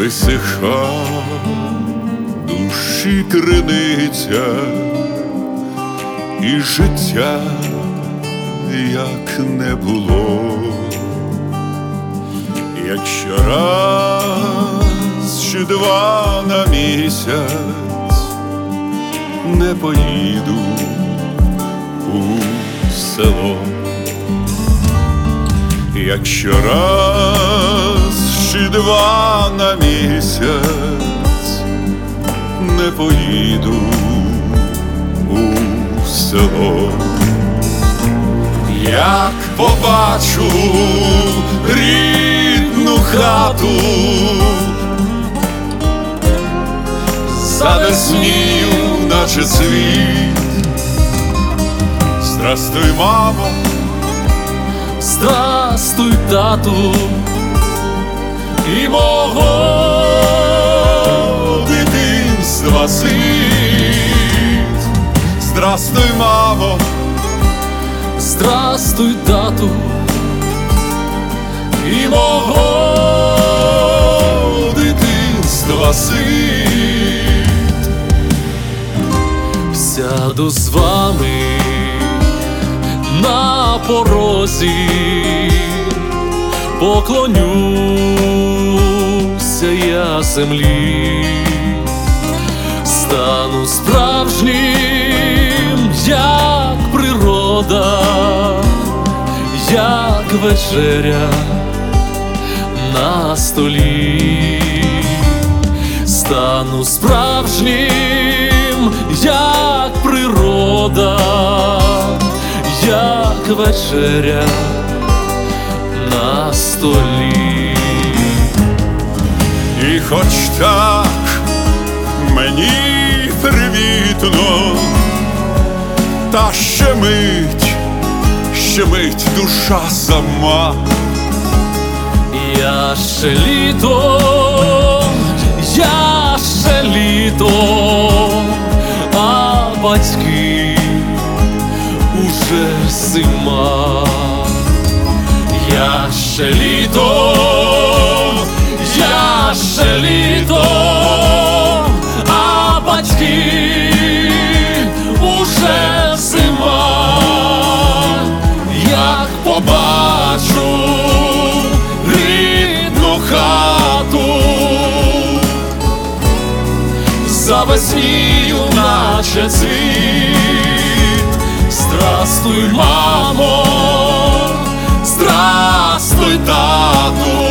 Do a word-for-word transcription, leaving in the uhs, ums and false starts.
висиха душі криниця, і життя як не було. Якщо раз чи два на місяць не поїду у село, якщо раз чи два на місяць не поїду у село, як побачу рідну хату, завеснію, наче світ. Здрастуй, мамо, здрастуй, тату, і мого дитинства світ. Здрастуй, мамо, здрастуй, тату, і мого дитинства світ. Сяду з вами на порозі, поклонюся я землі, стану справжнім, як природа, як вечеря на столі, стану справжнім, як природа, як вечеря на столі. і хоч так мені привітно, та ще мить, ще мить душа сама. Я ще літо, я ще літо, а батьки уже зима. Я ще літо, я ще літо, а батьки уже зима. Як побачу рідну хату, завеснію, наче цвіт. Здрастуй, мамо, здрастуй, тату,